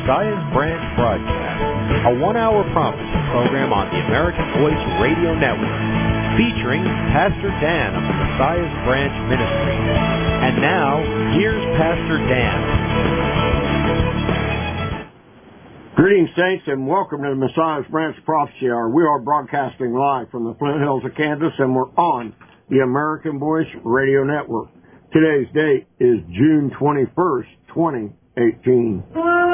Messiah's Branch broadcast, a one-hour prophecy program on the American Voice Radio Network, featuring Pastor Dan of the Messiah's Branch Ministry. And now, here's Pastor Dan. Greetings, saints, and welcome to the Messiah's Branch Prophecy Hour. We are broadcasting live from the Flint Hills of Kansas, and we're on the American Voice Radio Network. Today's date is June 21st, 2018.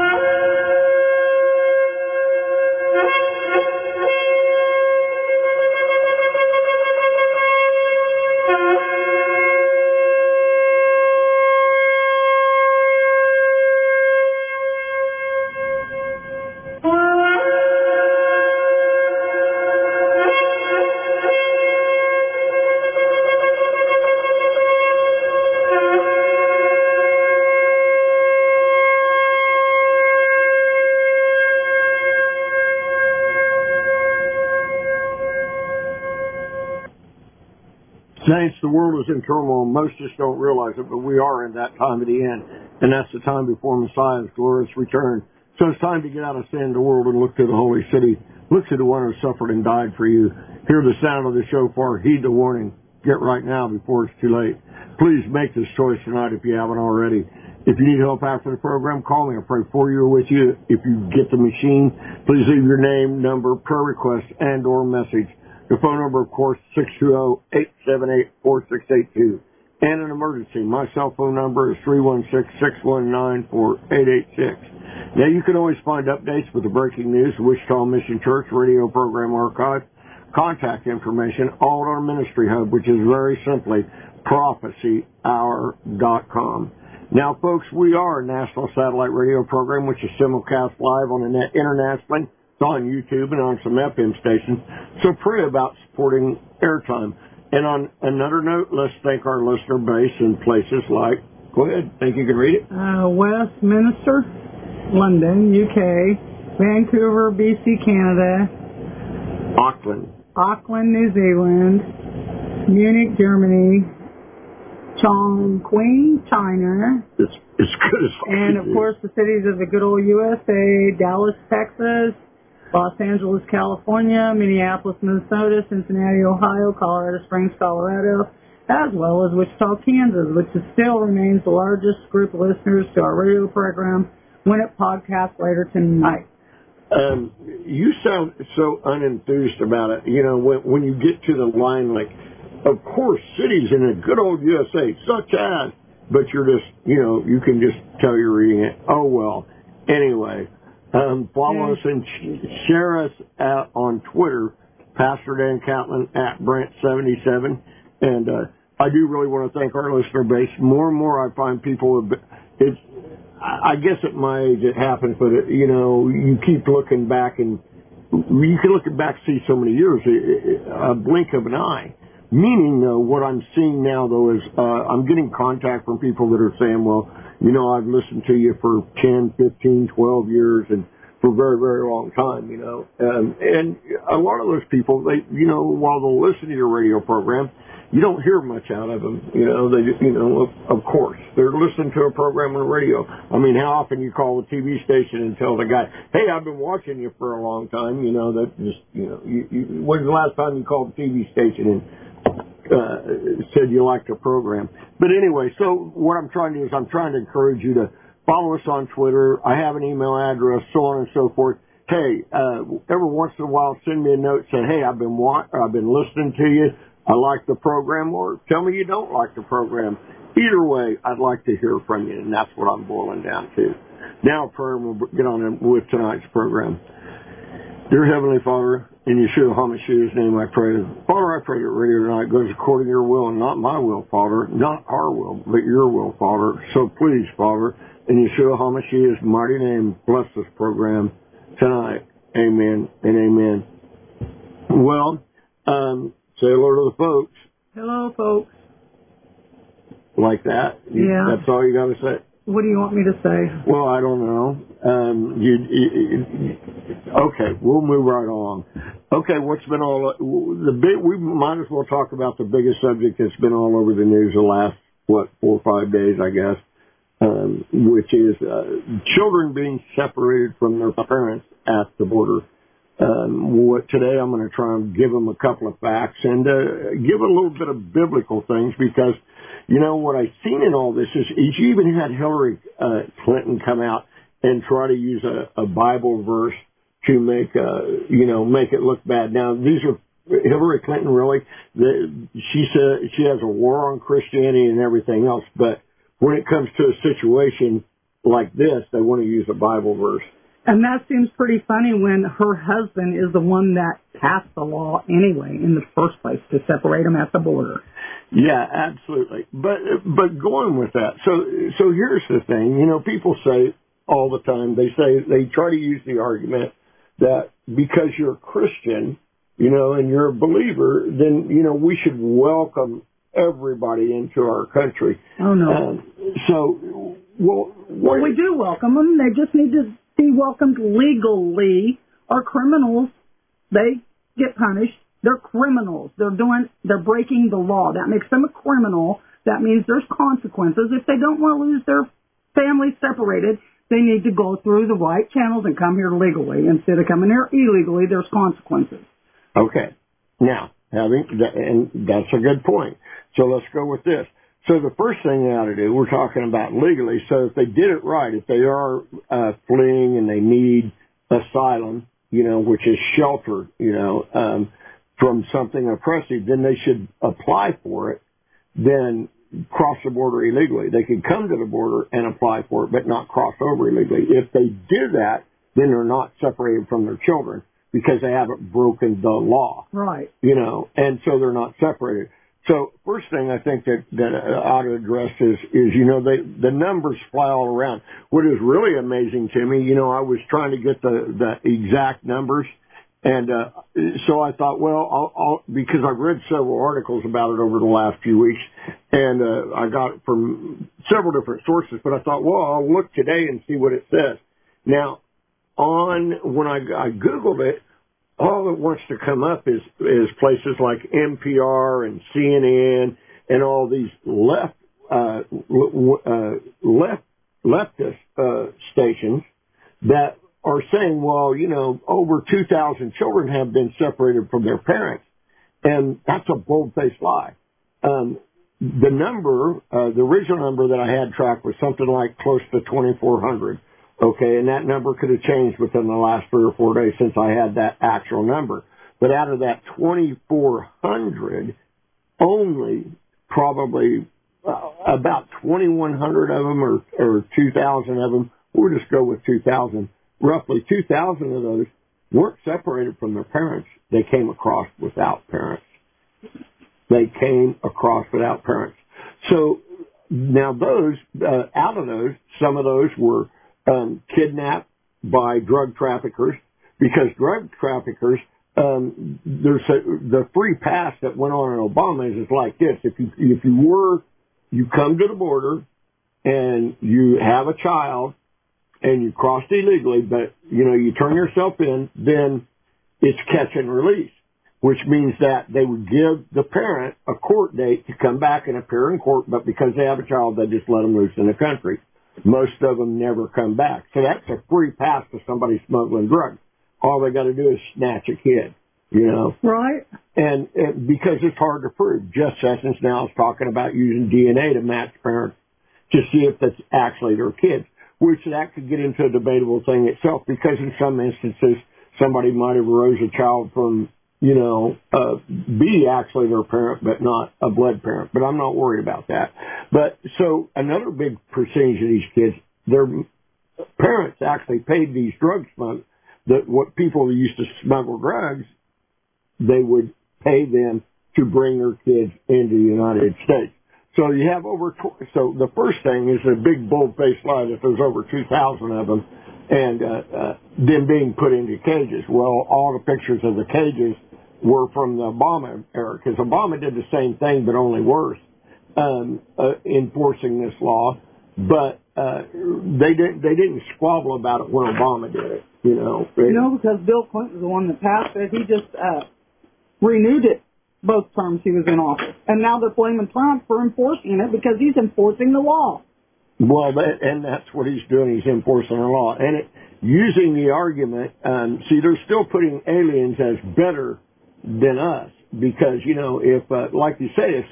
Saints, the world is in turmoil. Most just don't realize it, but we are in that time of the end, and that's the time before Messiah's glorious return. So it's time to get out of sin, the world, and look to the holy city. Look to the one who suffered and died for you. Hear the sound of the shofar. Heed the warning. Get right now before it's too late. Please make this choice tonight if you haven't already. If you need help after the program, call me. I'll pray for you or with you. If you get the machine, please leave your name, number, prayer request, and or message. The phone number, of course, 620-878-4682. And an emergency. My cell phone number is 316-619-4886. Now, you can always find updates with the breaking news, Wichita Mission Church radio program archive, contact information, all at our ministry hub, which is very simply prophecyhour.com. Now, folks, we are a national satellite radio program, which is simulcast live on the net internationally. It's on YouTube and on some FM stations. So pray about supporting airtime. And on another note, let's thank our listener base in places like, go ahead, think you can read it? Westminster, London, UK, Vancouver, BC, Canada, Auckland, New Zealand, Munich, Germany, Chongqing, China. It's good as and, of course, the cities of the good old USA, Dallas, Texas, Los Angeles, California, Minneapolis, Minnesota, Cincinnati, Ohio, Colorado Springs, Colorado, as well as Wichita, Kansas, which still remains the largest group of listeners to our radio program when it podcasts later tonight. You sound so unenthused about it. You know, when you get to the line like, of course, cities in the good old USA, such as, but you're just, you know, you can just tell you're reading it. Oh, well. Anyway. Follow us and share us out on Twitter, Pastor Dan Catlin at Brent77. And I do really want to thank our listener base. More and more I find people, I guess at my age it happens, but, you know, you keep looking back and you can look back and see so many years, a blink of an eye. Meaning, though, what I'm seeing now, though, is I'm getting contact from people that are saying, well, you know, I've listened to you for 10, 15, 12 years and for a very, very long time, you know. And a lot of those people, they, you know, while they'll listen to your radio program, you don't hear much out of them, you know. They, you know, of course, they're listening to a program on the radio. I mean, how often you call the TV station and tell the guy, hey, I've been watching you for a long time, you know, that just, you know, when's the last time you called the TV station and said you liked the program? But anyway, so what I'm trying to do is I'm trying to encourage you to follow us on Twitter. I have an email address, so on and so forth. Hey, every once in a while, send me a note saying, hey, I've been listening to you. I like the program, or tell me you don't like the program. Either way, I'd like to hear from you, and that's what I'm boiling down to. Now, prayer, we'll get on with tonight's program. Dear Heavenly Father, in Yeshua HaMashiach's name I pray. Father, I pray that radio tonight goes according to your will and not my will, Father. Not our will, but your will, Father. So please, Father, in Yeshua HaMashiach's mighty name, bless this program tonight. Amen and amen. Well, say hello to the folks. Hello, folks. Like that? Yeah. That's all you got to say? What do you want me to say? Well, I don't know. Okay, we'll move right along. Okay, what's been we might as well talk about the biggest subject that's been all over the news the last, 4 or 5 days, I guess. which is children being separated from their parents at the border. Today I'm going to try and give them a couple of facts and give a little bit of biblical things, because, you know, what I've seen in all this is you even had Hillary Clinton come out and try to use a Bible verse to make it look bad. Now, these are Hillary Clinton, really. She said she has a war on Christianity and everything else, but when it comes to a situation like this, they want to use a Bible verse. And that seems pretty funny when her husband is the one that passed the law anyway in the first place to separate them at the border. Yeah, absolutely. But going with that, so here's the thing. You know, people say all the time, they try to use the argument that because you're a Christian, you know, and you're a believer, then, you know, we should welcome everybody into our country. Oh, no. Well, we do welcome them. They just need to be welcomed legally. Our criminals, they get punished. They're criminals. They're breaking the law. That makes them a criminal. That means there's consequences. If they don't want to lose their family separated, they need to go through the right channels and come here legally. Instead of coming here illegally, there's consequences. Okay. Now, and that's a good point. So let's go with this. So the first thing they ought to do, we're talking about legally, so if they did it right, if they are fleeing and they need asylum, you know, which is shelter, you know, from something oppressive, then they should apply for it, then cross the border illegally. They could come to the border and apply for it, but not cross over illegally. If they do that, then they're not separated from their children because they haven't broken the law. Right. You know, and so they're not separated. So first thing I think that ought to address is, you know, the numbers fly all around. What is really amazing to me, you know, I was trying to get the exact numbers, and so I thought, well, I'll because I've read several articles about it over the last few weeks, and I got it from several different sources, but I thought, well, I'll look today and see what it says. Now, when I Googled it, all that wants to come up is places like NPR and CNN and all these leftist stations that are saying, well, you know, over 2,000 children have been separated from their parents, and that's a bold-faced lie. The number, the original number that I had tracked was something like close to 2,400. Okay, and that number could have changed within the last 3 or 4 days since I had that actual number. But out of that 2,400, only probably about 2,100 of them or 2,000 of them, we'll just go with 2,000, roughly 2,000 of those weren't separated from their parents. They came across without parents. So now those, out of those, some of those were kidnapped by drug traffickers, because drug traffickers, there's the free pass that went on in Obama is like this. If you come to the border and you have a child and you crossed illegally, but, you know, you turn yourself in, then it's catch and release, which means that they would give the parent a court date to come back and appear in court, but because they have a child, they just let them loose in the country. Most of them never come back. So that's a free pass to somebody smuggling drugs. All they got to do is snatch a kid, you know. Right. And because it's hard to prove. Jeff Sessions now is talking about using DNA to match parents to see if that's actually their kids, which that could get into a debatable thing itself, because in some instances somebody might have raised a child from, you know, be actually their parent, but not a blood parent. But I'm not worried about that. But so another big percentage of these kids, their parents actually paid these drug smugglers, what people who used to smuggle drugs, they would pay them to bring their kids into the United States. So you have so the first thing is a big bold-faced lie that there's over 2,000 of them, and them being put into cages. Well, all the pictures of the cages were from the Obama era, because Obama did the same thing, but only worse, enforcing this law. But they didn't squabble about it when Obama did it, you know. Because Bill Clinton was the one that passed it. He just renewed it both terms he was in office. And now they're blaming Trump for enforcing it because he's enforcing the law. Well, and that's what he's doing. He's enforcing the law. And using the argument, see, they're still putting aliens as better than us because, if, like you say, if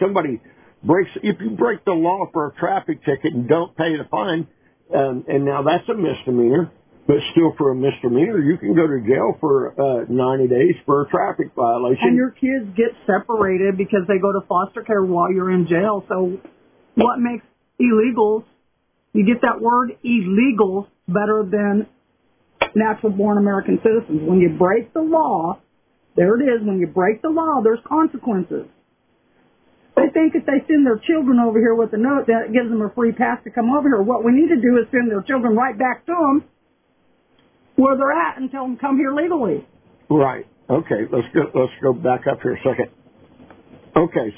you break the law for a traffic ticket and don't pay the fine, and now that's a misdemeanor, but still for a misdemeanor, you can go to jail for 90 days for a traffic violation. And your kids get separated because they go to foster care while you're in jail. So what makes illegals, you get that word, illegals, better than natural-born American citizens? When you break the law, there it is, when you break the law, there's consequences. They think if they send their children over here with a note, that gives them a free pass to come over here. What we need to do is send their children right back to them where they're at and tell them come here legally. Right. Okay. Let's go back up here a second. Okay.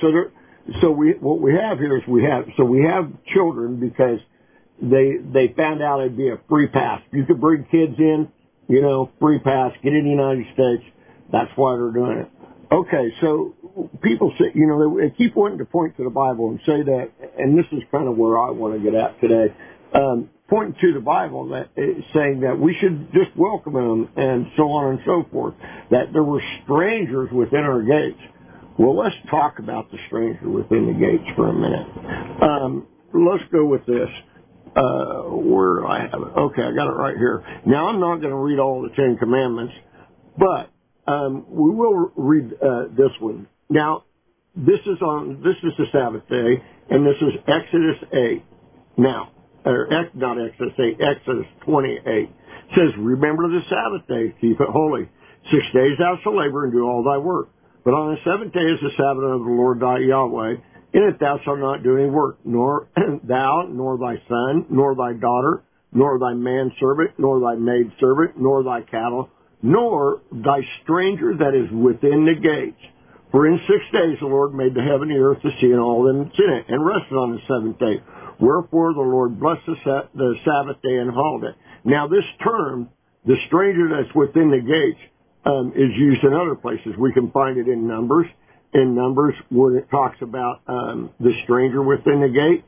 What we have here is we have children because they found out it'd be a free pass. You could bring kids in, free pass, get in the United States. That's why they're doing it. Okay, so people say, they keep wanting to point to the Bible and say that, and this is kind of where I want to get at today, pointing to the Bible, that saying that we should just welcome them and so on and so forth, that there were strangers within our gates. Well, let's talk about the stranger within the gates for a minute. Let's go with this. Where do I have it? Okay, I got it right here. Now, I'm not going to read all the Ten Commandments, but we will read this one. Now, this is the Sabbath day, and this is Exodus 8. Now, not Exodus 8, Exodus 28. It says, remember the Sabbath day, keep it holy. 6 days thou shalt labor and do all thy work. But on the seventh day is the Sabbath of the Lord thy Yahweh. In it thou shalt not do any work, nor thou, nor thy son, nor thy daughter, nor thy manservant, nor thy maidservant, nor thy cattle, nor thy stranger that is within the gates. For in 6 days the Lord made the heaven, the earth, the sea, and all them that's in it, and rested on the seventh day. Wherefore the Lord blessed the Sabbath day and holiday. Now this term, the stranger that's within the gates, is used in other places. We can find it in Numbers. In Numbers, when it talks about the stranger within the gate,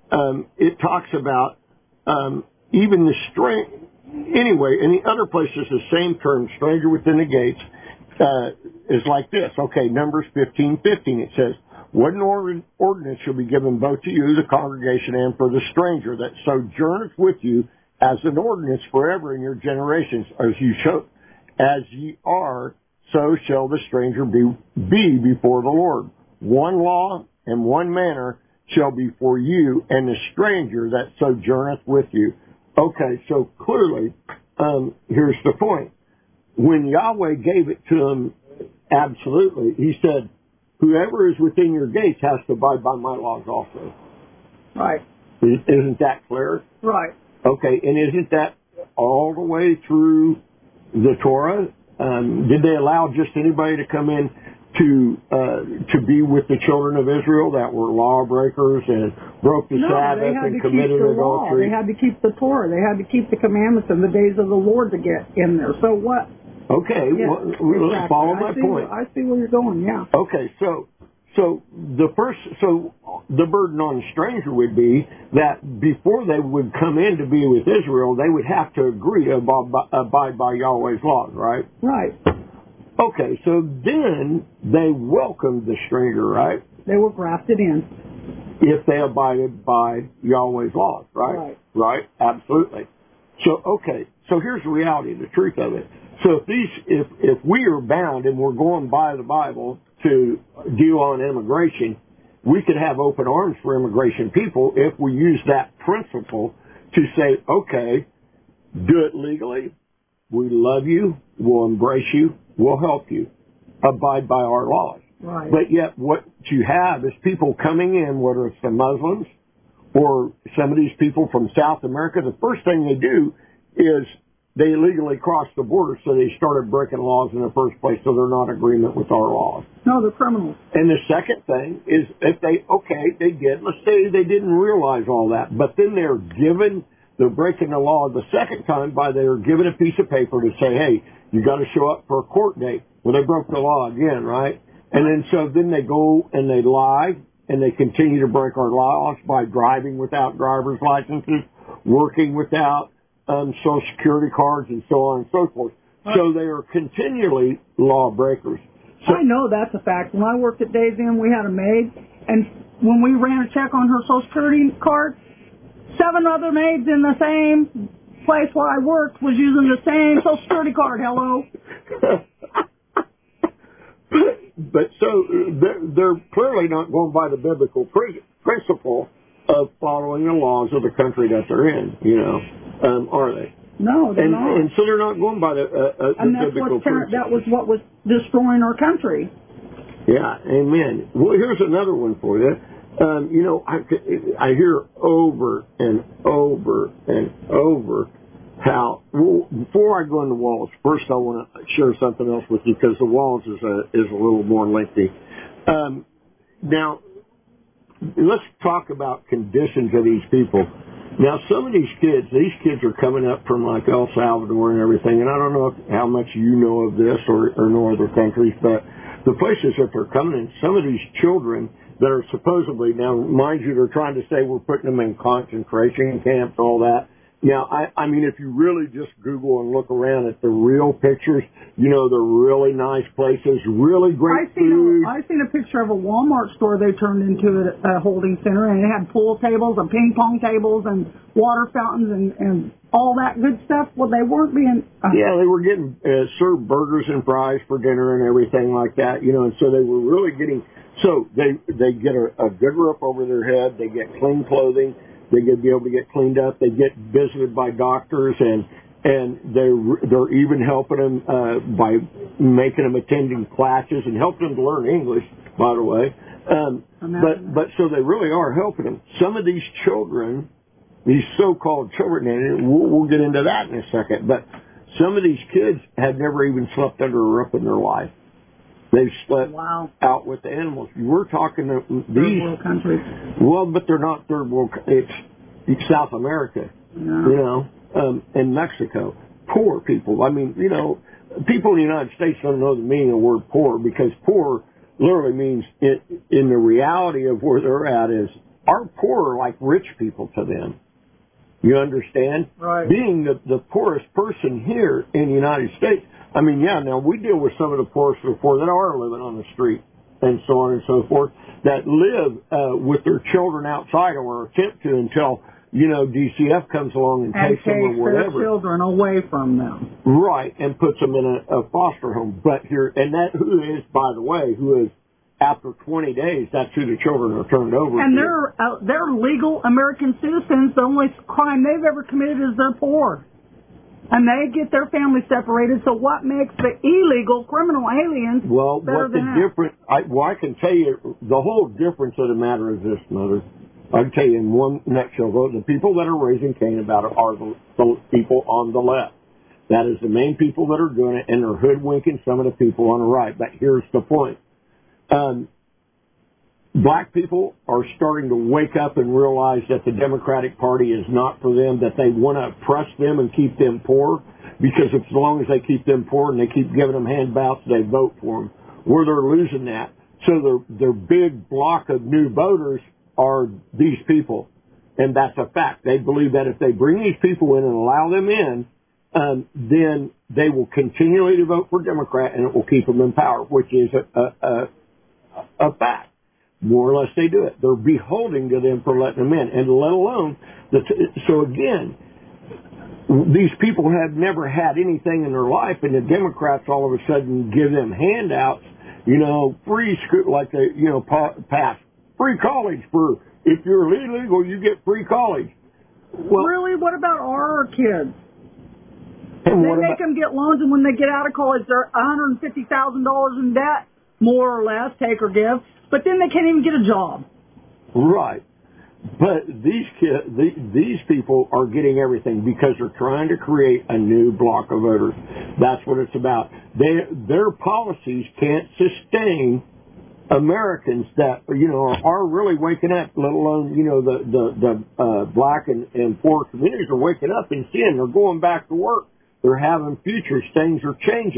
it talks about even the stranger. Anyway, in the other places, the same term, stranger within the gates, is like this. Okay, Numbers 15:15, it says, what an ordinance shall be given both to you, the congregation, and for the stranger that sojourneth with you as an ordinance forever in your generations, as ye are, so shall the stranger be before the Lord. One law and one manner shall be for you and the stranger that sojourneth with you. Okay, so clearly, here's the point. When Yahweh gave it to them, absolutely, he said, whoever is within your gates has to abide by my laws also. Right. Isn't that clear? Right. Okay, and isn't that all the way through the Torah? Did they allow just anybody to come in to be with the children of Israel that were lawbreakers and broke the Sabbath and committed adultery? They had to keep the Torah. They had to keep the commandments and the days of the Lord to get in there. So what? Okay, yes, well, exactly. Follow my point. I see where you're going. Yeah. Okay, so the burden on the stranger would be that before they would come in to be with Israel, they would have to agree to abide by Yahweh's laws, right? Right. Okay, so then they welcomed the stranger, right? They were grafted in. If they abided by Yahweh's laws, right? Right, absolutely. So, okay, so here's the reality, the truth of it. So if we are bound and we're going by the Bible to deal on immigration, we could have open arms for immigration people if we use that principle to say, okay, do it legally. We love you. We'll embrace you. We'll help you. Abide by our laws. Right. But yet what you have is people coming in, whether it's the Muslims or some of these people from South America, the first thing they do is they illegally crossed the border, so they started breaking laws in the first place, so they're not in agreement with our laws. No, they're criminals. And the second thing is if they did, let's say they didn't realize all that, but then they're breaking the law the second time by they're given a piece of paper to say, hey, you got to show up for a court date. Well, they broke the law again, right? And then they go and they lie and they continue to break our laws by driving without driver's licenses, working without Social Security cards, and so on and so forth. So they are continually lawbreakers. So, I know that's a fact. When I worked at Days Inn, we had a maid, and when we ran a check on her Social Security card, 7 other maids in the same place where I worked was using the same Social Security card. Hello? But so they're clearly not going by the biblical principle of following the laws of the country that they're in, are they? No, they're not. And so they're not going by the biblical principle. That was what was destroying our country. Yeah, amen. Well, here's another one for you. I hear over and over and over how, before I go into walls, first I want to share something else with you because the walls is a little more lengthy. Now, let's talk about conditions of these people. Now, some of these kids are coming up from like El Salvador and everything, and I don't know how much you know of this or know other countries, but the places that they're coming in, some of these children that are supposedly, now mind you, they're trying to say we're putting them in concentration camps, all that. Now, I mean, if you really just Google and look around at the real pictures, they're really nice places, really great food. I've seen a picture of a Walmart store they turned into a holding center, and it had pool tables and ping pong tables and water fountains and all that good stuff. Well, they weren't being... Yeah, they were getting served burgers and fries for dinner and everything like that, and so they were really getting... So they get a good roof over their head, they get clean clothing, they get be able to get cleaned up. They get visited by doctors, and they're even helping them by making them attending classes and helping them to learn English. By the way, but so they really are helping them. Some of these children, these so-called children, and we'll get into that in a second. But some of these kids had never even slept under a roof in their life. They've slept out with the animals. We're talking to these third world countries. Well, but they're not third world. It's South America, and Mexico. Poor people. I mean, people in the United States don't know the meaning of the word poor because poor literally means in the reality of where they're at is our poor are like rich people to them. You understand? Right. Being the poorest person here in the United States. I mean, now we deal with some of the poorest of the poor that are living on the street and so on and so forth, that live with their children outside or attempt to until, DCF comes along and takes them or whatever. Their children away from them. Right, and puts them in a foster home. But who is, by the way, after 20 days, that's who the children are turned over and to. And they're legal American citizens. The only crime they've ever committed is they're poor. And they get their family separated, so what makes the illegal criminal aliens better than that? I can tell you, the whole difference of the matter is this, Mother. I can tell you in one nutshell, the people that are raising Cain about it are the people on the left. That is the main people that are doing it, and they're hoodwinking some of the people on the right. But here's the point. Black people are starting to wake up and realize that the Democratic Party is not for them, that they want to oppress them and keep them poor, because as long as they keep them poor and they keep giving them handouts, they vote for them. Where they're losing that. So their big block of new voters are these people, and that's a fact. They believe that if they bring these people in and allow them in, then they will continually to vote for Democrat, and it will keep them in power, which is a fact. More or less they do it. They're beholding to them for letting them in, and let alone, so again, these people have never had anything in their life, and the Democrats all of a sudden give them handouts, free school, like they, pass free college for, if you're illegal, you get free college. Well, really? What about our kids? They make them get loans, and when they get out of college, they're $150,000 in debt, more or less, take or give. But then they can't even get a job. Right. But these people are getting everything because they're trying to create a new block of voters. That's what it's about. Their policies can't sustain Americans that, are really waking up, let alone, the black and poor communities are waking up and seeing they're going back to work. They're having futures. Things are changing.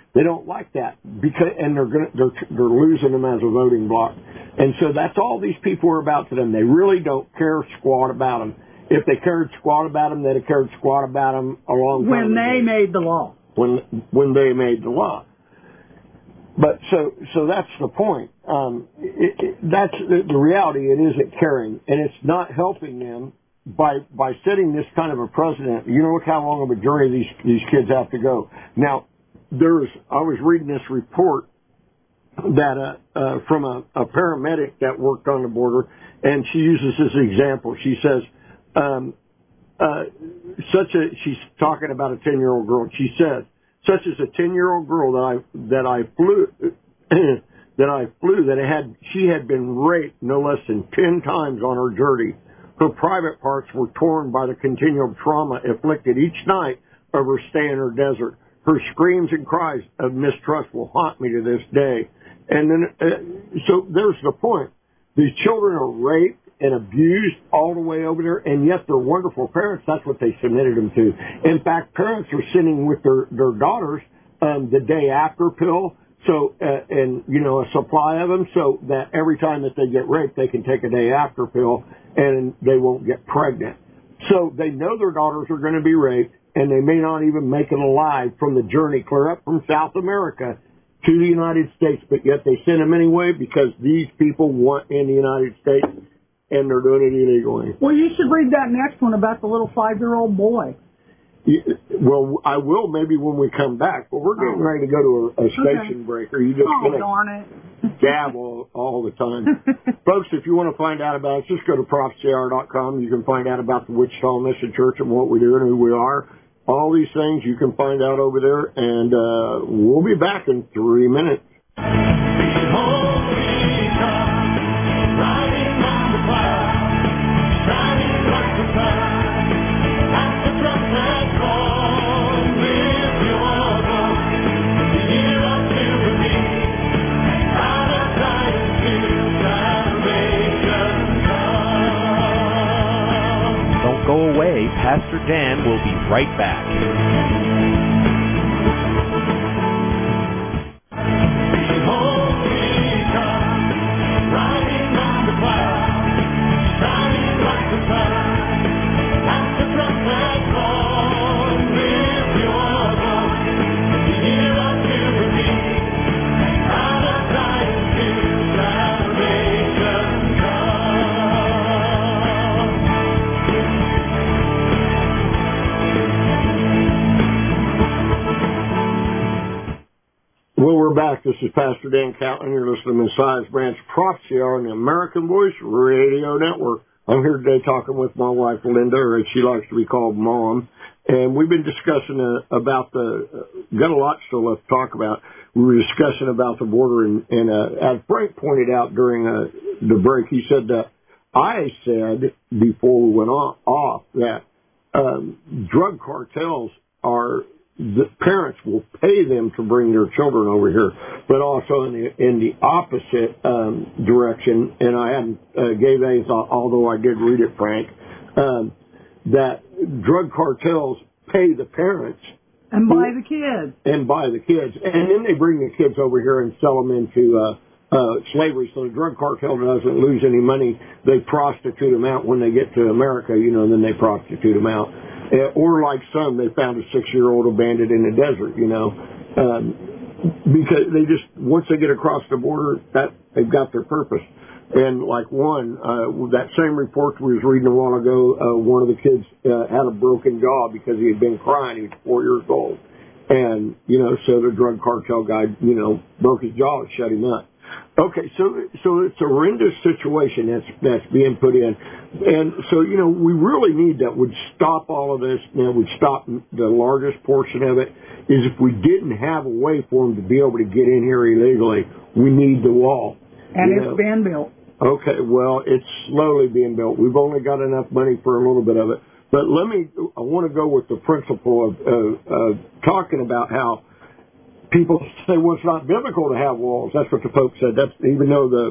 They don't like that because, and they're losing them as a voting bloc. And so that's all these people are about to them. They really don't care squat about them. If they cared squat about them, they'd have cared squat about them a long time when they ago. made the law. When they made the law. But so that's the point. That's the reality. It isn't caring, and it's not helping them by setting this kind of a precedent. You know, look how long of a journey these kids have to go. Now, I was reading this report that from a paramedic that worked on the border, and she uses this example. She says, she's talking about a 10-year-old girl. She says, such as a 10-year-old girl that I flew, she had been raped no less than 10 times on her journey. Her private parts were torn by the continual trauma inflicted each night of her stay in her desert. Her screams and cries of mistrust will haunt me to this day. And then, so there's the point. These children are raped and abused all the way over there, and yet they're wonderful parents. That's what they submitted them to. In fact, parents are sitting with their daughters the day after pill, so and you know, a supply of them, so that every time that they get raped, they can take a day after pill and they won't get pregnant. So they know their daughters are going to be raped, and they may not even make it alive from the journey clear up from South America to the United States, but yet they send them anyway because these people want in the United States, and they're doing it illegally. Well, you should read that next one about the little 5-year-old boy. Well, I will maybe when we come back, but we're getting ready to go to a station breaker. You just darn it. Gabble all the time. Folks, if you want to find out about us, just go to prophecyhour.com. You can find out about the Wichita Mission Church and what we do and who we are. All these things you can find out over there, and we'll be back in 3 minutes. Don't go away. Pastor Dan will be right back. Back. This is Pastor Dan Catlin. You're listening to Messiah's Branch Prophecy Hour on the American Voice Radio Network. I'm here today talking with my wife, Linda, or as she likes to be called, Mom. And we've been discussing about got a lot still left to talk about. We were discussing about the border, and as Frank pointed out during the break, he said that I said before we went off that drug cartels the parents will pay them to bring their children over here, but also in the opposite direction. And I hadn't gave any thought, although I did read it, Frank, that drug cartels pay the parents and buy the kids, and then they bring the kids over here and sell them into slavery. So the drug cartel doesn't lose any money. They prostitute them out when they get to America, you know, and then they prostitute them out. Or like some, they found a 6-year-old abandoned in the desert, you know, because they just, once they get across the border, that they've got their purpose. And like that same report we was reading a while ago, one of the kids had a broken jaw because he had been crying. He was 4 years old. And, you know, so the drug cartel guy, you know, broke his jaw and shut him up. Okay, so it's a horrendous situation that's being put in. And so, you know, we really need that would stop all of this, you know, would stop the largest portion of it, is if we didn't have a way for them to be able to get in here illegally, we need the wall. And it's been built. Okay, well, it's slowly being built. We've only got enough money for a little bit of it. But I want to go with the principle of talking about how people say, well, it's not biblical to have walls. That's what the Pope said. That's even though the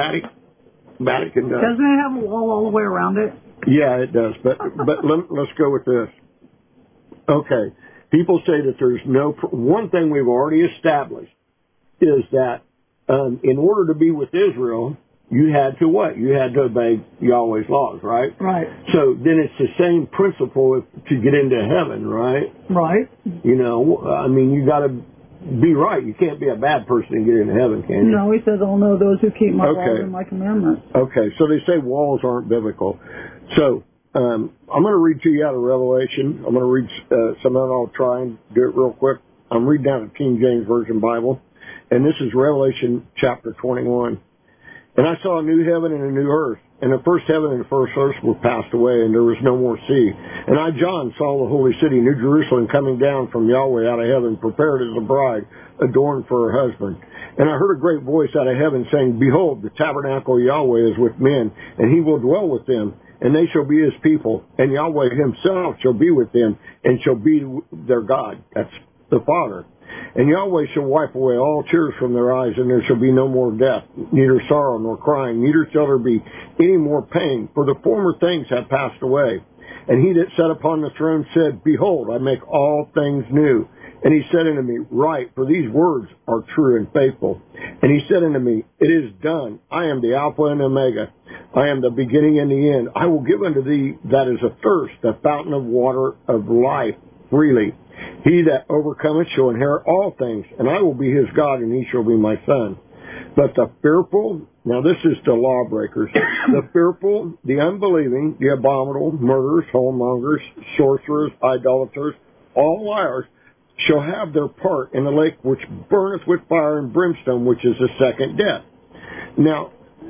Vatican does. Doesn't it have a wall all the way around it? Yeah, it does. But let's go with this. Okay. people say that there's one thing we've already established is that in order to be with Israel, you had to what? You had to obey Yahweh's laws, right? Right. So then it's the same principle to get into heaven, right? Right. You got to be right. You can't be a bad person and get into heaven, can you? No, he says, I'll know those who keep my laws and my commandments. Okay, so they say walls aren't biblical. So I'm going to read to you out of Revelation. I'm going to read some of it. I'll try and do it real quick. I'm reading out of King James Version Bible, and this is Revelation chapter 21. And I saw a new heaven and a new earth, and the first heaven and the first earth were passed away, and there was no more sea. And I, John, saw the holy city, New Jerusalem, coming down from Yahweh out of heaven, prepared as a bride, adorned for her husband. And I heard a great voice out of heaven saying, Behold, the tabernacle of Yahweh is with men, and he will dwell with them, and they shall be his people, and Yahweh himself shall be with them, and shall be their God. That's the Father. And Yahweh shall wipe away all tears from their eyes, and there shall be no more death, neither sorrow nor crying, neither shall there be any more pain, for the former things have passed away. And he that sat upon the throne said, Behold, I make all things new. And he said unto me, Write, for these words are true and faithful. And he said unto me, It is done. I am the Alpha and Omega. I am the beginning and the end. I will give unto thee that is athirst the fountain of water of life freely. He that overcometh shall inherit all things, and I will be his God, and he shall be my son. But the fearful, now this is the lawbreakers, the fearful, the unbelieving, the abominable, murderers, whoremongers, sorcerers, idolaters, all liars, shall have their part in the lake which burneth with fire and brimstone, which is the second death. Now,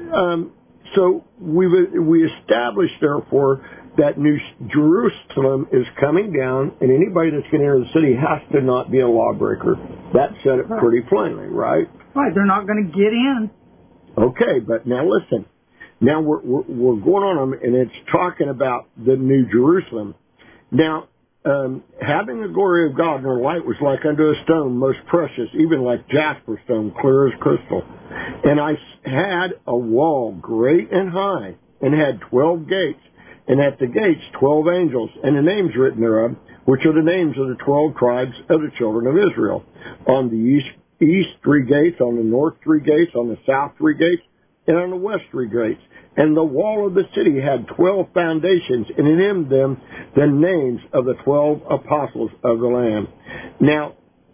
so we established, therefore, that New Jerusalem is coming down, and anybody that's going to enter the city has to not be a lawbreaker. That said it pretty plainly, right? Right, they're not going to get in. Okay, but now listen. Now we're going on, and it's talking about the New Jerusalem. Now, having the glory of God, and her light was like unto a stone most precious, even like jasper stone, clear as crystal. And I had a wall great and high, and had 12 gates. And at the gates 12 angels, and the names written thereof, which are the names of the 12 tribes of the children of Israel. On the east 3 gates, on the north 3 gates, on the south 3 gates, and on the west 3 gates. And the wall of the city had 12 foundations, and in them the names of the 12 apostles of the Lamb. Now,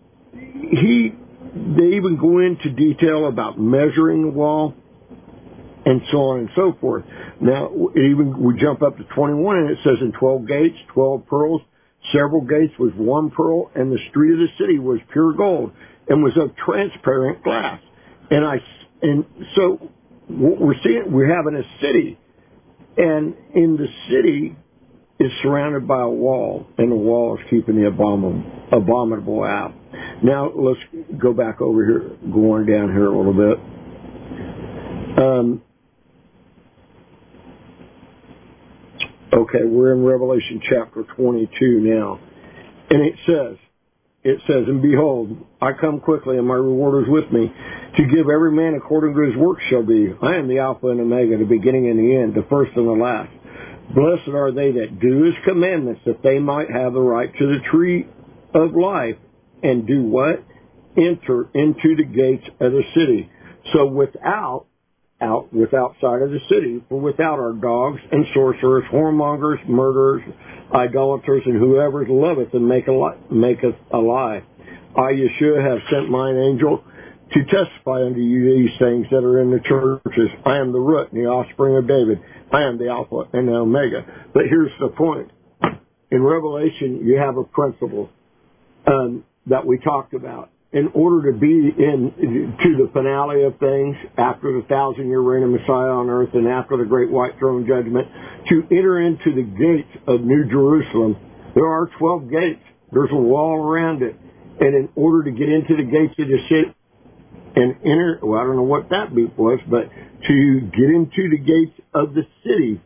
they even go into detail about measuring the wall, and so on and so forth. Now, we jump up to 21, and it says, in 12 gates, 12 pearls, several gates was 1 pearl, and the street of the city was pure gold, and was of transparent glass. And so what we're seeing, we're having a city, and in the city is surrounded by a wall, and the wall is keeping the abominable out. Now, let's go back over here, going down here a little bit. Okay, we're in Revelation chapter 22 now. And it says, and behold, I come quickly, and my reward is with me, to give every man according to his work shall be. I am the Alpha and Omega, the beginning and the end, the first and the last. Blessed are they that do his commandments, that they might have the right to the tree of life, and do what? Enter into the gates of the city. So outside of the city, for without are dogs and sorcerers, whoremongers, murderers, idolaters, and whoever loveth and maketh a lie. I, Yeshua, have sent mine angel to testify unto you these things that are in the churches. I am the root and the offspring of David. I am the Alpha and the Omega. But here's the point. In Revelation, you have a principle that we talked about. In order to be to the finale of things, after the 1,000-year reign of Messiah on earth and after the great white throne judgment, to enter into the gates of New Jerusalem, there are 12 gates. There's a wall around it. And in order to get into the gates of the city and enter, well, I don't know what that beep was, but to get into the gates of the city.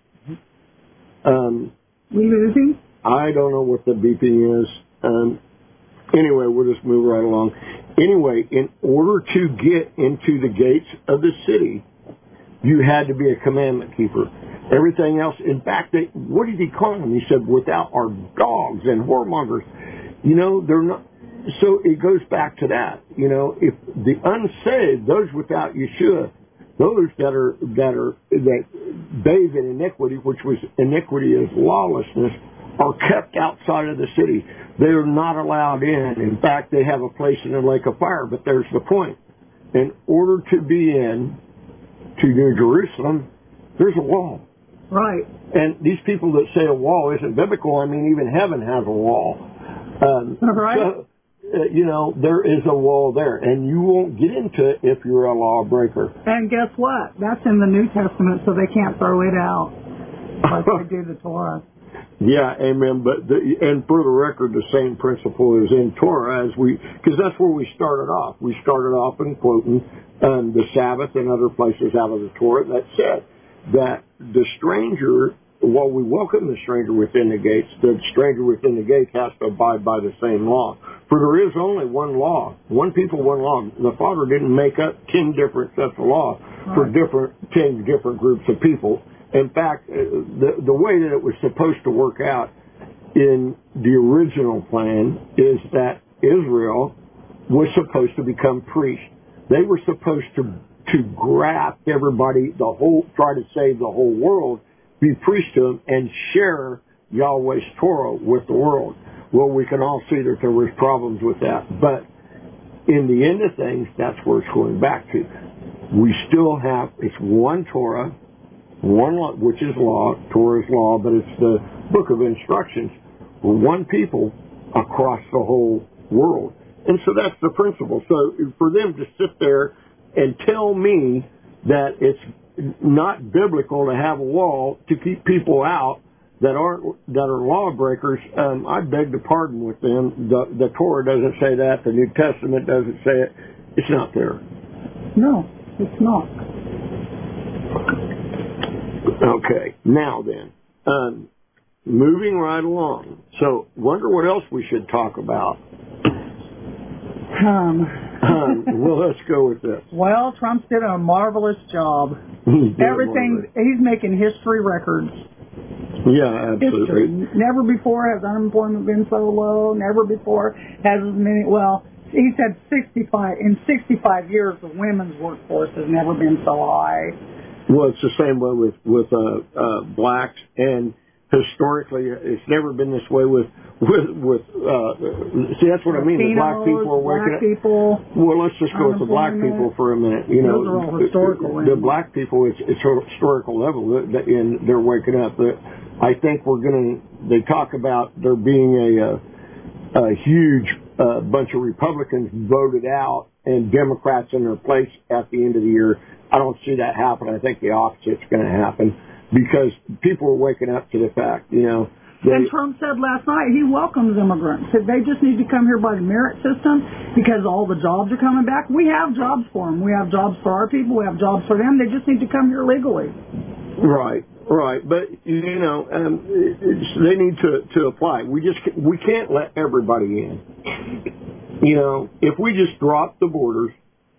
I don't know what the beeping is. Anyway, we'll just move right along. Anyway, in order to get into the gates of the city, you had to be a commandment keeper. Everything else, in fact, what did he call them? He said, without are dogs and whoremongers. they're not. So it goes back to that. If the unsaved, those without Yeshua, those that bathe in iniquity, which was iniquity is lawlessness, are kept outside of the city. They are not allowed in. In fact, they have a place in the lake of fire. But there's the point. In order to be in to New Jerusalem, there's a wall. Right. And these people that say a wall isn't biblical, I mean, even heaven has a wall. Right. So, there is a wall there, and you won't get into it if you're a lawbreaker. And guess what? That's in the New Testament, so they can't throw it out like they do the Torah. Yeah, amen. But and for the record, the same principle is in Torah because that's where we started off. We started off in quoting the Sabbath and other places out of the Torah that said that the stranger, while we welcome the stranger within the gates, the stranger within the gates has to abide by the same law. For there is only one law, one people, one law. The Father didn't make up 10 different sets of law for 10 different groups of people. In fact, the way that it was supposed to work out in the original plan is that Israel was supposed to become priests. They were supposed to graft everybody, try to save the whole world, be priesthood, and share Yahweh's Torah with the world. Well, we can all see that there was problems with that. But in the end of things, that's where it's going back to. We still have, it's one Torah, one law, which is law, Torah is law, but it's the book of instructions. We're one people across the whole world. And so that's the principle. So for them to sit there and tell me that it's not biblical to have a wall to keep people out that are lawbreakers, I beg to pardon with them. The Torah doesn't say that. The New Testament doesn't say it. It's not there. No, it's not. Okay, now then, moving right along. So, wonder what else we should talk about. Well, let's go with this. Well, Trump's did a marvelous job. He's making history records. Yeah, absolutely. History. Never before has unemployment been so low. Never before has as many. Well, he said 65 years the women's workforce has never been so high. Well, it's the same way with blacks, and historically, it's never been this way with. See, that's what I mean. The black people are waking up. People, well, let's just go with the black people for a minute. Those are all historical. The black people, it's historical level, and they're waking up. I think they talk about there being a huge bunch of Republicans voted out and Democrats in their place at the end of the year. I don't see that happen. I think the opposite's going to happen because people are waking up to the fact, And Trump said last night he welcomes immigrants. They just need to come here by the merit system because all the jobs are coming back. We have jobs for them. We have jobs for our people. We have jobs for them. They just need to come here legally. Right. But, they need to apply. We can't let everybody in. If we just drop the borders,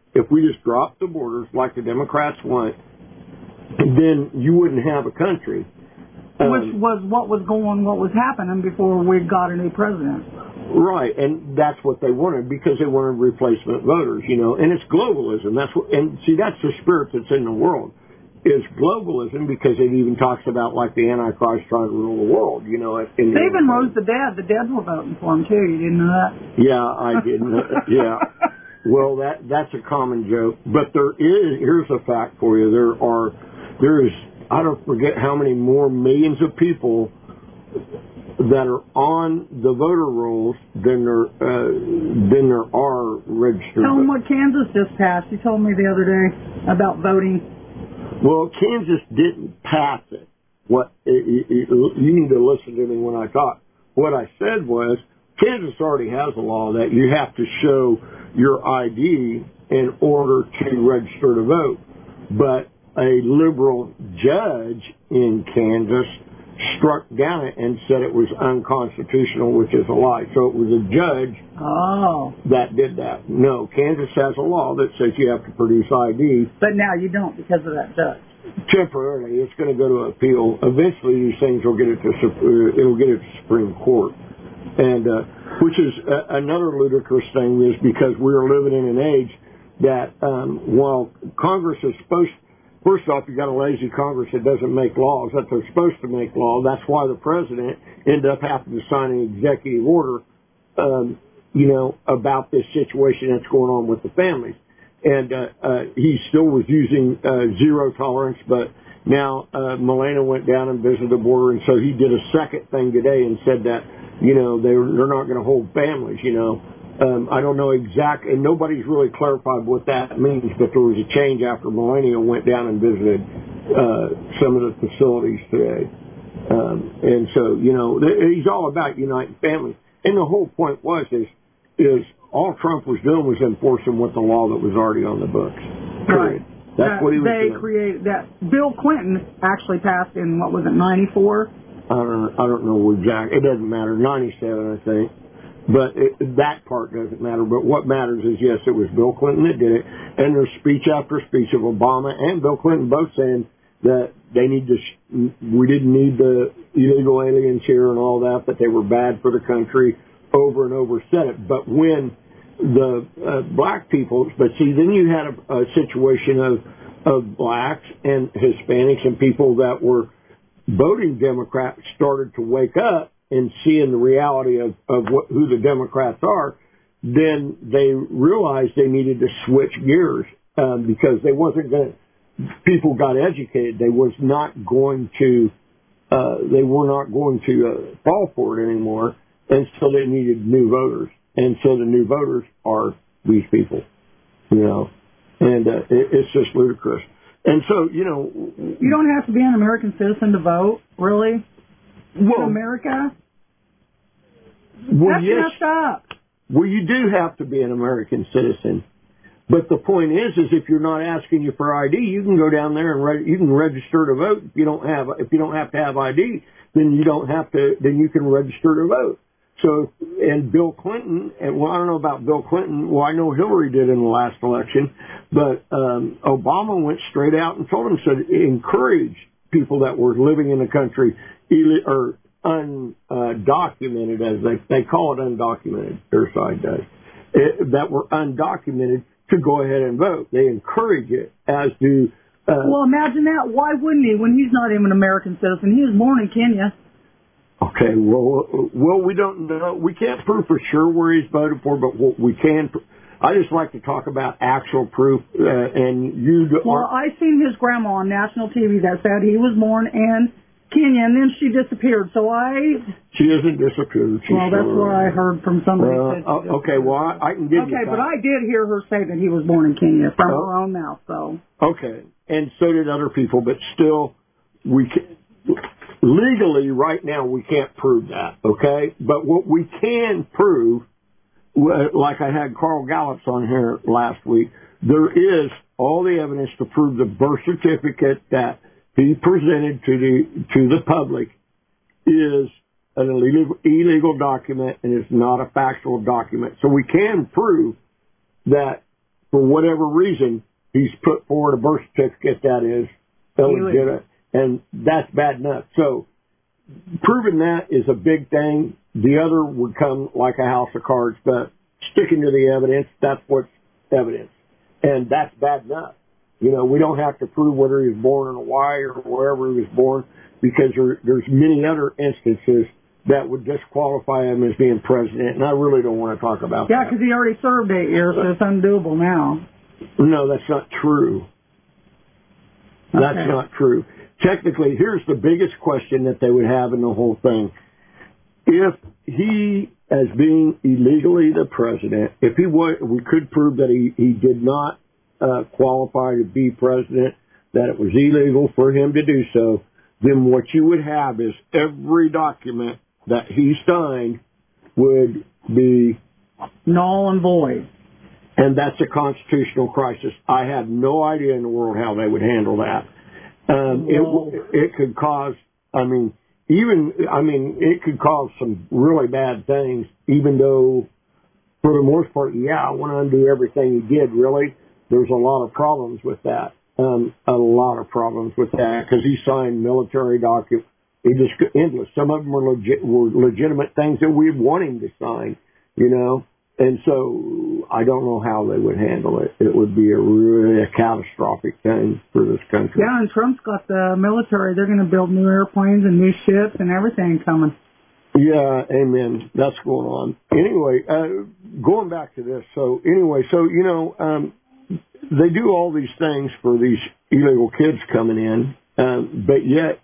like the Democrats want, then you wouldn't have a country. Which was what was happening before we got a new president. Right, and that's what they wanted because they wanted replacement voters, and it's globalism. That's the spirit that's in the world. Is globalism because it even talks about like the Antichrist trying to rule the world, They even rose the dead. The dead were voting for him too. You didn't know that? Yeah, I didn't. Yeah. Well, that's a common joke, but here's a fact for you. There's I don't forget how many more millions of people that are on the voter rolls than there are registered. Tell them what Kansas just passed. You told me the other day about voting. Well, Kansas didn't pass it. You need to listen to me when I talk. What I said was Kansas already has a law that you have to show your ID in order to register to vote. But a liberal judge in Kansas struck down it and said it was unconstitutional, which is a lie. So it was a judge that did that. No, Kansas has a law that says you have to produce ID. But now you don't because of that judge. Temporarily, it's going to go to appeal. Eventually, these things will get it to Supreme Court. And which is another ludicrous thing, is because we're living in an age that while Congress is supposed, first off, you got a lazy Congress that doesn't make laws that they're supposed to make law. That's why the president ended up having to sign an executive order, about this situation that's going on with the families. And he still was using zero tolerance, but now Milena went down and visited the border, and so he did a second thing today and said that, they're not going to hold families, I don't know exactly, and nobody's really clarified what that means, but there was a change after Melania went down and visited some of the facilities today. And so, he's all about uniting families. And the whole point is all Trump was doing was enforcing what the law that was already on the books. Right. That's what he was doing. They created that. Bill Clinton actually passed in, what was it, 94? I don't know exactly. It doesn't matter. 97, I think. But that part doesn't matter. But what matters is, yes, it was Bill Clinton that did it. And there's speech after speech of Obama and Bill Clinton both saying that we didn't need the illegal aliens here and all that, that they were bad for the country, over and over said it. But when the black people, but see, then you had a situation of blacks and Hispanics and people that were voting Democrats started to wake up and seeing the reality of who the Democrats are, then they realized they needed to switch gears because they wasn't going to. People got educated. They were not going to fall for it anymore, and so they needed new voters. And so the new voters are these people, and it's just ludicrous. And so, you don't have to be an American citizen to vote, really? Well, in America? Well, that's messed up. Well, you do have to be an American citizen. But the point is if you're not asking you for ID, you can go down there and you can register to vote. If you don't have to have ID, then you can register to vote. So, and Bill Clinton, I don't know about Bill Clinton. Well, I know Hillary did in the last election, but Obama went straight out and told him, said, encourage people that were living in the country or undocumented, as they call it, undocumented. Their side does, that were undocumented to go ahead and vote. They encourage it, as do. Well, imagine that. Why wouldn't he when he's not even an American citizen? He was born in Kenya. Okay, well, we don't know. We can't prove for sure where he's voted for, but what we can. I just like to talk about actual proof, and you. Well, I seen his grandma on national TV that said he was born in Kenya, and then she disappeared. So She isn't disappeared. That's what I heard from somebody. Okay, well, I can give you. Okay, but I did hear her say that he was born in Kenya from her own mouth. So. Okay, and so did other people, but still, we can. Legally, right now, we can't prove that, okay? But what we can prove, like I had Carl Gallups on here last week, there is all the evidence to prove the birth certificate that he presented to the public is an illegal document and is not a factual document. So we can prove that for whatever reason, he's put forward a birth certificate that is illegitimate. And that's bad enough. So proving that is a big thing. The other would come like a house of cards, but sticking to the evidence, that's what's evidence. And that's bad enough. We don't have to prove whether he was born in Hawaii or wherever he was born, because there's many other instances that would disqualify him as being president, and I really don't want to talk about that. Yeah, because he already served 8 years, so it's undoable now. No, that's not true. Okay. That's not true. Technically, here's the biggest question that they would have in the whole thing. If he, as being illegally the president, if we could prove that he did not qualify to be president, that it was illegal for him to do so, then what you would have is every document that he signed would be null and void. And that's a constitutional crisis. I have no idea in the world how they would handle that. It could cause, it could cause some really bad things, even though, for the most part, I want to undo everything he did, really. There's a lot of problems with that. Because he signed military documents, It just endless. Some of them were legitimate things that we want him to sign, you know. And so I don't know how they would handle it. It would be a really catastrophic thing for this country. Yeah, and Trump's got the military. They're going to build new airplanes and new ships and everything coming. Yeah, amen. That's going on. Anyway, going back to this. So anyway, you know, they do all these things for these illegal kids coming in, but yet,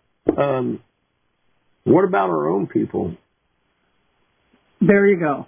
what about our own people? There you go.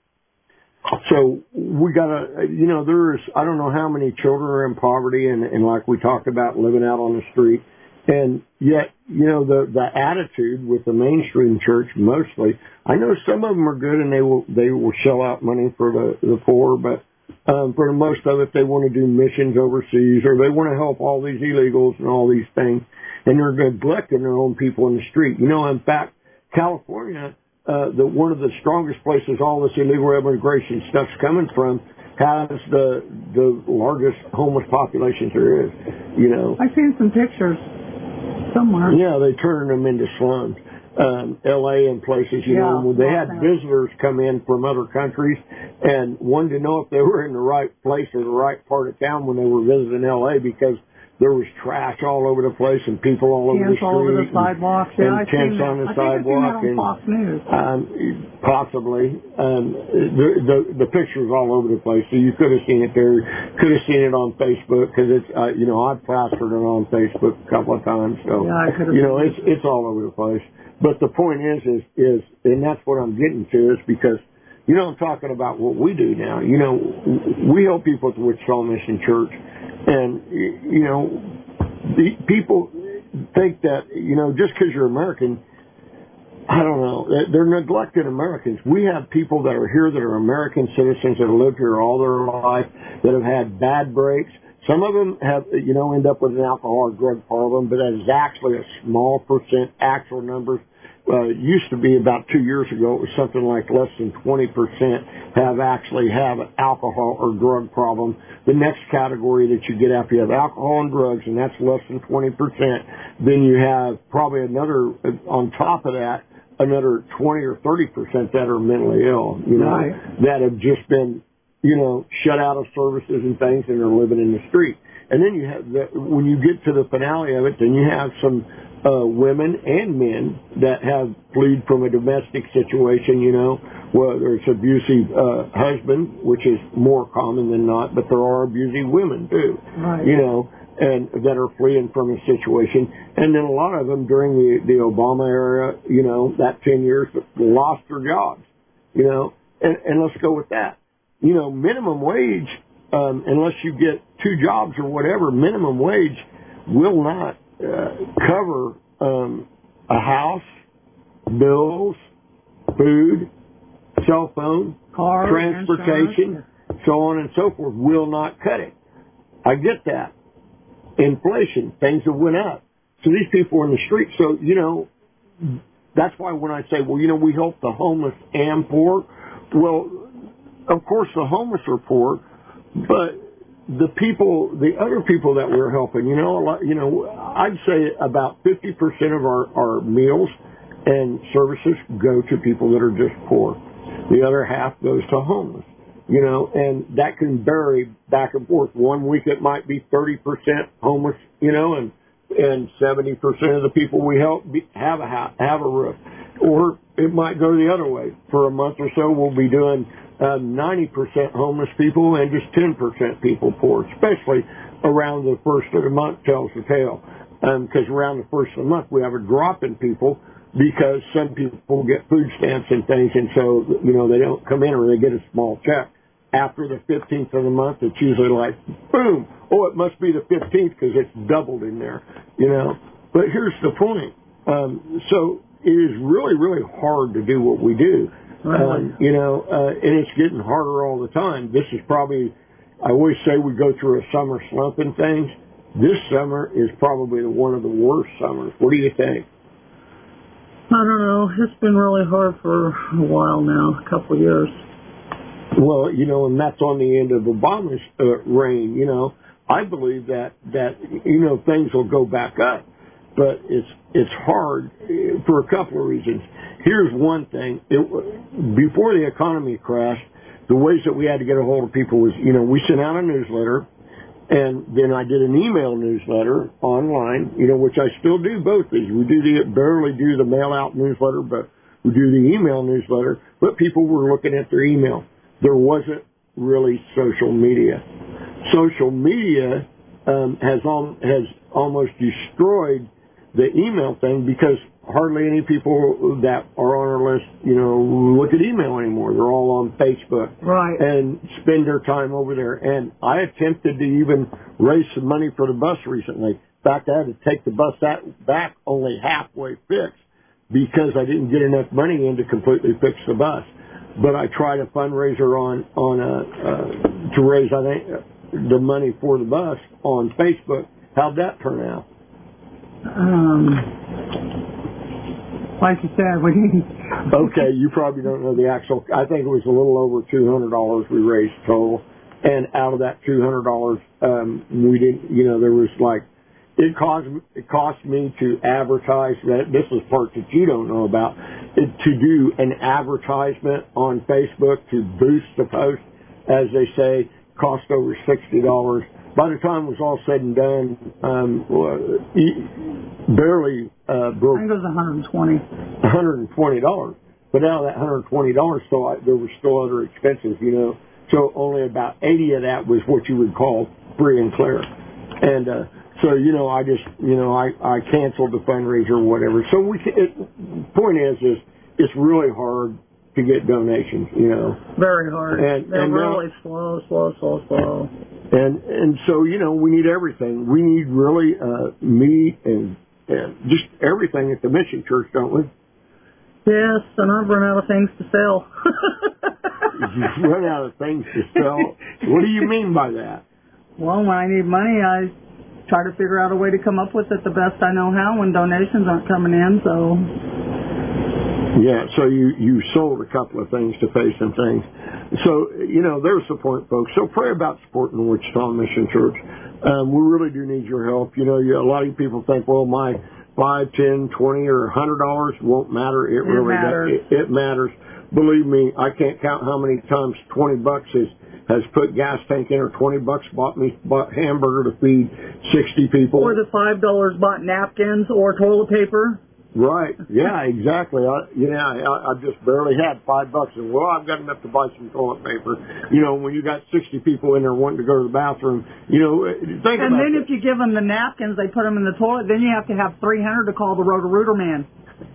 So we gotta, you know, I don't know how many children are in poverty and like we talked about, living out on the street. And yet, you know, the attitude with the mainstream church mostly, I know some of them are good and they will shell out money for the poor, but for the most of it, they want to do missions overseas or they want to help all these illegals and all these things. And they're neglecting their own people in the street. You know, in fact, California, one of the strongest places all this illegal immigration stuff's coming from, has the largest homeless populations there is. You know, I've seen some pictures somewhere. Yeah, they turn them into slums. L.A. and places, you know, they had visitors come in from other countries and wanted to know if they were in the right place or the right part of town when they were visiting L.A. because there was trash all over the place and people all over the street. All over the sidewalks. And tents on the sidewalk. I think I've seen that on Fox News. Possibly. The pictures all over the place. So you could have seen it there. Could have seen it on Facebook because it's, you know, I've plastered it on Facebook a couple of times. So, yeah, I could have you know, it's all over the place. But the point is, and that's what I'm getting to is because, you know, I'm talking about what we do now. You know, we help people at the Wichita Mission Church. And, you know, the people think that, you know, just because you're American, I don't know, they're neglecting Americans. We have people that are here that are American citizens that have lived here all their life, that have had bad breaks. Some of them have, you know, end up with an alcohol or drug problem, but that is actually a small percent. Actual numbers used to be about 2 years ago, it was something like less than 20% have an alcohol or drug problem. The next category that you get after you have alcohol and drugs, and that's less than 20%. Then you have probably another, on top of that, another 20 or 30% that are mentally ill, you know, right, that have just been, you know, shut out of services and things and are living in the street. And then you have, when you get to the finale of it, then you have some women and men that have fled from a domestic situation, you know, whether it's abusive husband, which is more common than not, but there are abusive women too, right, you know, and that are fleeing from a situation. And then a lot of them during the Obama era, you know, that 10 years, lost their jobs, you know, and let's go with that. You know, minimum wage, unless you get 2 jobs or whatever, minimum wage will not cover a house, bills, food, cell phone, car, transportation, so on and so forth, will not cut it. I get that. Inflation, things have went up. So these people are in the street. So, you know, that's why when I say, well, you know, we help the homeless and poor, well, of course the homeless are poor, but the other people that we're helping, you know, I'd say about 50% of our meals and services go to people that are just poor. The other half goes to homeless, you know, and that can vary back and forth. 1 week it might be 30% homeless, you know, and 70% of the people we help have a roof. Or it might go the other way. For a month or so, we'll be doing 90% homeless people and just 10% people poor, especially around the first of the month tells the tale. Because around the first of the month, we have a drop in people because some people get food stamps and things, and so, you know, they don't come in or they get a small check. After the 15th of the month, it's usually like, boom, oh, it must be the 15th because it's doubled in there, you know. But here's the point. So it is really, really hard to do what we do. You know, and it's getting harder all the time. This is probably, I always say we go through a summer slump and things. This summer is probably one of the worst summers. What do you think? I don't know. It's been really hard for a while now, a couple of years. Well, you know, and that's on the end of Obama's reign, you know. I believe that, you know, things will go back up. but it's hard for a couple of reasons. Here's one thing. Before the economy crashed, the ways that we had to get a hold of people was, we sent out a newsletter, and then I did an email newsletter online, which I still do both these. We barely do the mail-out newsletter, but we do the email newsletter. But people were looking at their email. There wasn't really social media. Social media has almost destroyed the email thing because hardly any people that are on our list, look at email anymore. They're all on Facebook. Right. And spend their time over there. And I attempted to even raise some money for the bus recently. In fact, I had to take the bus back only halfway fixed because I didn't get enough money in to completely fix the bus. But I tried a fundraiser to raise, I think, the money for the bus on Facebook. How'd that turn out? Like you said, we didn't. Okay, you probably don't know the actual. I think it was a little over $200 we raised total, and out of that $200, we didn't. There was it cost me to advertise that. This is part that you don't know about. To do an advertisement on Facebook to boost the post, as they say, cost over $60. By the time it was all said and done, barely broke. I think it was $120. $120. But out of that $120, there were still other expenses, So only about 80 of that was what you would call free and clear. And so, I just, I canceled the fundraiser or whatever. So point is it's really hard to get donations, Very hard. They're really slow. And so, we need everything. We need really meat and just everything at the Mission Church, don't we? Yes, and I've run out of things to sell. You've run out of things to sell? What do you mean by that? Well, when I need money, I try to figure out a way to come up with it the best I know how when donations aren't coming in, so... Yeah, so you sold a couple of things to pay some things. So, there's support, folks. So pray about supporting the Wichita Mission Church. We really do need your help. A lot of people think, well, my $5, $10, $20, or $100 won't matter. It really matters. It matters. Believe me, I can't count how many times $20 has put gas tank in, or $20 bought hamburger to feed 60 people. Or the $5 bought napkins or toilet paper. Right. Yeah, exactly. I just barely had $5, and I've got enough to buy some toilet paper. When you got 60 people in there wanting to go to the bathroom, think about it. And then if you give them the napkins, they put them in the toilet, then you have to have 300 to call the Roto-Rooter man.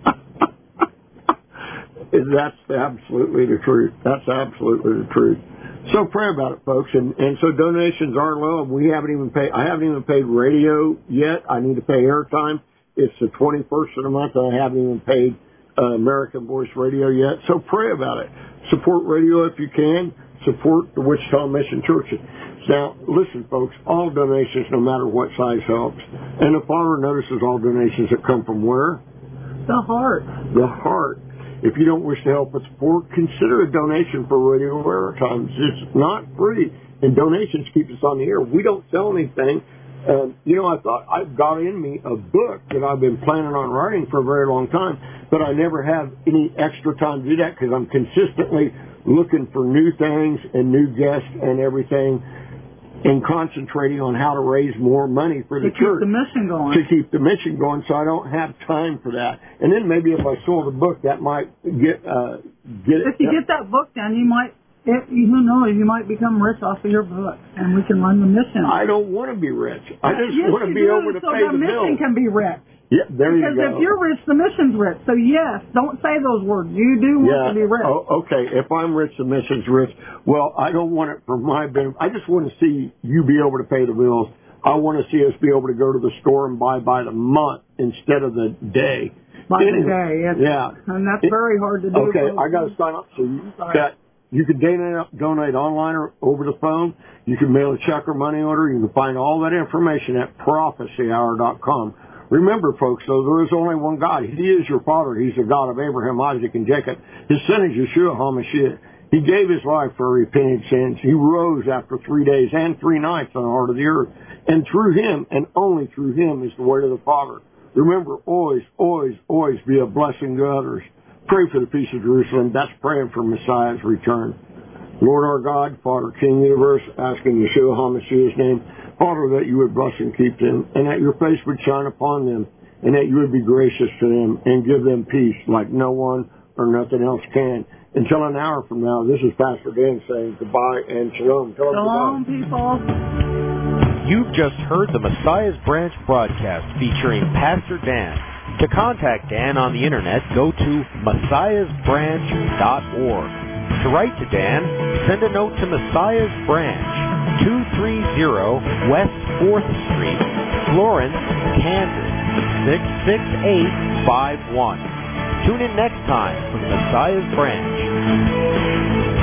That's absolutely the truth. That's absolutely the truth. So pray about it, folks. And so donations are low. I haven't even paid radio yet. I need to pay airtime. It's the 21st of the month, and I haven't even paid American Voice Radio yet. So pray about it. Support radio if you can. Support the Wichita Mission Church. Now, listen, folks, all donations, no matter what size, helps. And the Father notices all donations that come from where? The heart. The heart. If you don't wish to help us support, consider a donation for radio airtime. It's not free, and donations keep us on the air. We don't sell anything. I thought I've got in me a book that I've been planning on writing for a very long time, but I never have any extra time to do that because I'm consistently looking for new things and new guests and everything and concentrating on how to raise more money for the church. To keep the mission going. To keep the mission going, so I don't have time for that. And then maybe if I sold a book, that might get If you get that book done, you might... who knows, you might become rich off of your book, and we can run the mission. I don't want to be rich. I just want to be able to pay the bills. So the mission can be rich. Yeah, there you go. Because if you're rich, the mission's rich. So yes, don't say those words. You do want to be rich. Oh, okay. If I'm rich, the mission's rich. Well, I don't want it for my benefit. I just want to see you be able to pay the bills. I want to see us be able to go to the store and buy by the month instead of the day. By the day, yeah. And that's very hard to do. Okay, I got to sign up. So you can donate online or over the phone. You can mail a check or money order. You can find all that information at prophecyhour.com. Remember, folks, though, there is only one God. He is your Father. He's the God of Abraham, Isaac, and Jacob. His son is Yeshua HaMashiach. He gave his life for repenting sins. He rose after 3 days and 3 nights on the heart of the earth. And through him, and only through him, is the way to the Father. Remember, always, always, always be a blessing to others. Pray for the peace of Jerusalem. That's praying for Messiah's return. Lord our God, Father, King Universe, asking Yeshua HaMashiach's name, Father, that you would bless and keep them, and that your face would shine upon them, and that you would be gracious to them and give them peace like no one or nothing else can. Until an hour from now, this is Pastor Dan saying goodbye and shalom. Shalom, people. You've just heard the Messiah's Branch broadcast featuring Pastor Dan. To contact Dan on the internet, go to messiahsbranch.org. To write to Dan, send a note to Messiah's Branch, 230 West 4th Street, Florence, Kansas, 66851. Tune in next time for the Messiah's Branch.